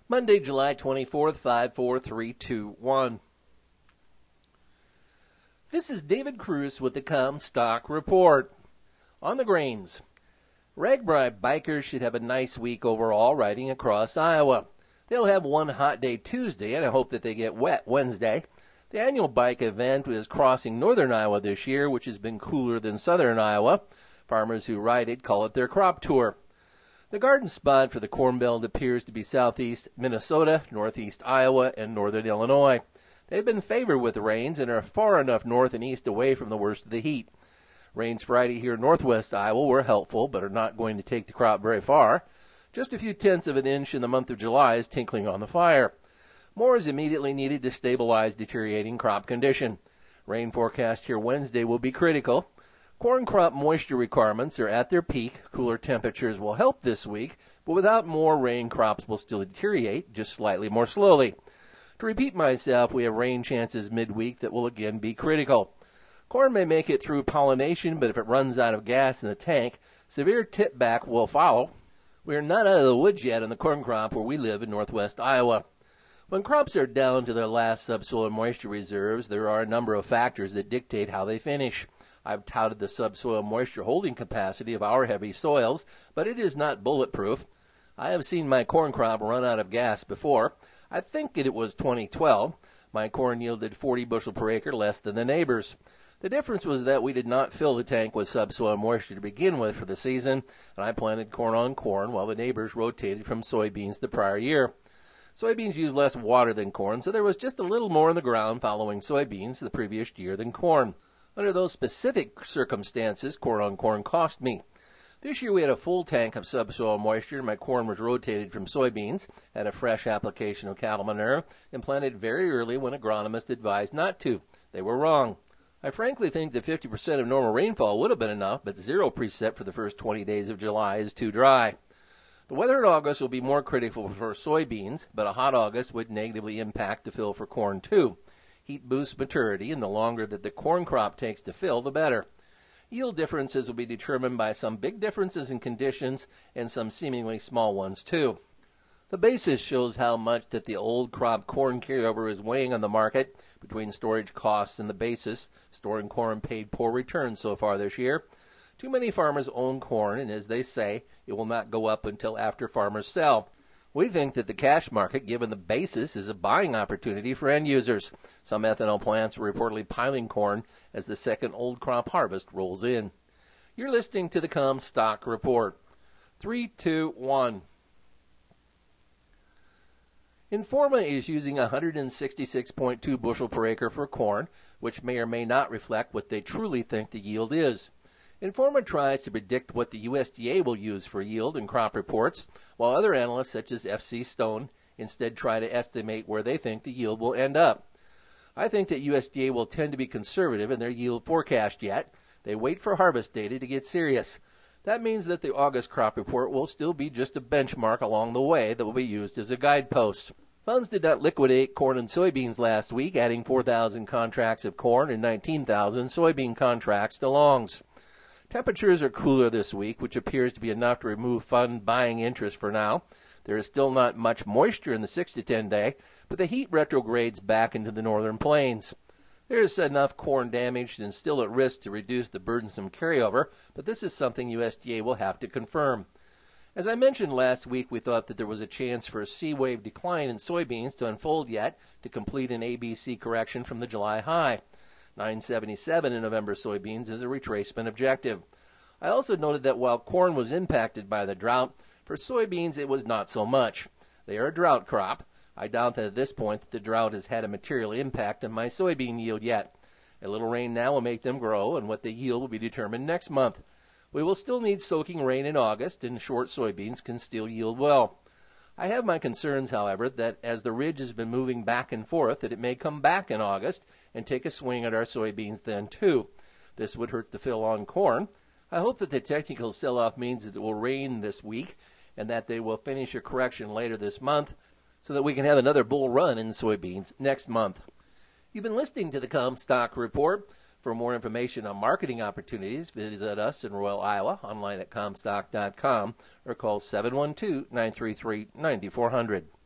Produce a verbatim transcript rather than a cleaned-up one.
Monday, July twenty-fourth, five four three two one. This is David Cruz with the Comstock Report. On the grains, Ragbri bikers should have a nice week overall riding across Iowa. They'll have one hot day Tuesday, and I hope that they get wet Wednesday. The annual bike event is crossing northern Iowa this year, which has been cooler than southern Iowa. Farmers who ride it call it their crop tour. The garden spot for the Corn Belt appears to be southeast Minnesota, northeast Iowa, and northern Illinois. They've been favored with rains and are far enough north and east away from the worst of the heat. Rains Friday here in northwest Iowa were helpful, but are not going to take the crop very far. Just a few tenths of an inch in the month of July is tinkling on the fire. More is immediately needed to stabilize deteriorating crop condition. Rain forecast here Wednesday will be critical. Corn crop moisture requirements are at their peak. Cooler temperatures will help this week, but without more rain, crops will still deteriorate, just slightly more slowly. To repeat myself, we have rain chances midweek that will again be critical. Corn may make it through pollination, but if it runs out of gas in the tank, severe tip back will follow. We are not out of the woods yet on the corn crop where we live in northwest Iowa. When crops are down to their last subsoil moisture reserves, there are a number of factors that dictate how they finish. I've touted the subsoil moisture holding capacity of our heavy soils, but it is not bulletproof. I have seen my corn crop run out of gas before. I think it was twenty twelve. My corn yielded forty bushel per acre less than the neighbors. The difference was that we did not fill the tank with subsoil moisture to begin with for the season, and I planted corn on corn while the neighbors rotated from soybeans the prior year. Soybeans use less water than corn, so there was just a little more in the ground following soybeans the previous year than corn. Under those specific circumstances, corn on corn cost me. This year we had a full tank of subsoil moisture, and my corn was rotated from soybeans, had a fresh application of cattle manure, and planted very early when agronomists advised not to. They were wrong. I frankly think that fifty percent of normal rainfall would have been enough, but zero precip for the first twenty days of July is too dry. The weather in August will be more critical for soybeans, but a hot August would negatively impact the fill for corn too. Heat boosts maturity, and the longer that the corn crop takes to fill, the better. Yield differences will be determined by some big differences in conditions and some seemingly small ones too. The basis shows how much that the old crop corn carryover is weighing on the market. Between storage costs and the basis, storing corn paid poor returns so far this year. Too many farmers own corn, and as they say, it will not go up until after farmers sell. We think that the cash market, given the basis, is a buying opportunity for end users. Some ethanol plants are reportedly piling corn as the second old crop harvest rolls in. You're listening to the Comstock Report. three two one. Informa is using one hundred sixty-six point two bushel per acre for corn, which may or may not reflect what they truly think the yield is. Informa tries to predict what the U S D A will use for yield in crop reports, while other analysts such as F C Stone instead try to estimate where they think the yield will end up. I think that U S D A will tend to be conservative in their yield forecast yet. They wait for harvest data to get serious. That means that the August crop report will still be just a benchmark along the way that will be used as a guidepost. Funds did not liquidate corn and soybeans last week, adding four thousand contracts of corn and nineteen thousand soybean contracts to longs. Temperatures are cooler this week, which appears to be enough to remove fund buying interest for now. There is still not much moisture in the six to ten day, but the heat retrogrades back into the northern plains. There is enough corn damaged and still at risk to reduce the burdensome carryover, but this is something U S D A will have to confirm. As I mentioned last week, we thought that there was a chance for a C-wave decline in soybeans to unfold yet to complete an A B C correction from the July high. nine seventy-seven in November soybeans is a retracement objective. I also noted that while corn was impacted by the drought, for soybeans it was not so much. They are a drought crop. I doubt that at this point that the drought has had a material impact on my soybean yield yet. A little rain now will make them grow, and what they yield will be determined next month. We will still need soaking rain in August, and short soybeans can still yield well. I have my concerns, however, that as the ridge has been moving back and forth, that it may come back in August and take a swing at our soybeans then, too. This would hurt the fill on corn. I hope that the technical sell-off means that it will rain this week and that they will finish a correction later this month so that we can have another bull run in soybeans next month. You've been listening to the Comstock Report. For more information on marketing opportunities, visit us in Royal, Iowa, online at comstock dot com, or call seven one two, nine three three, nine four zero zero.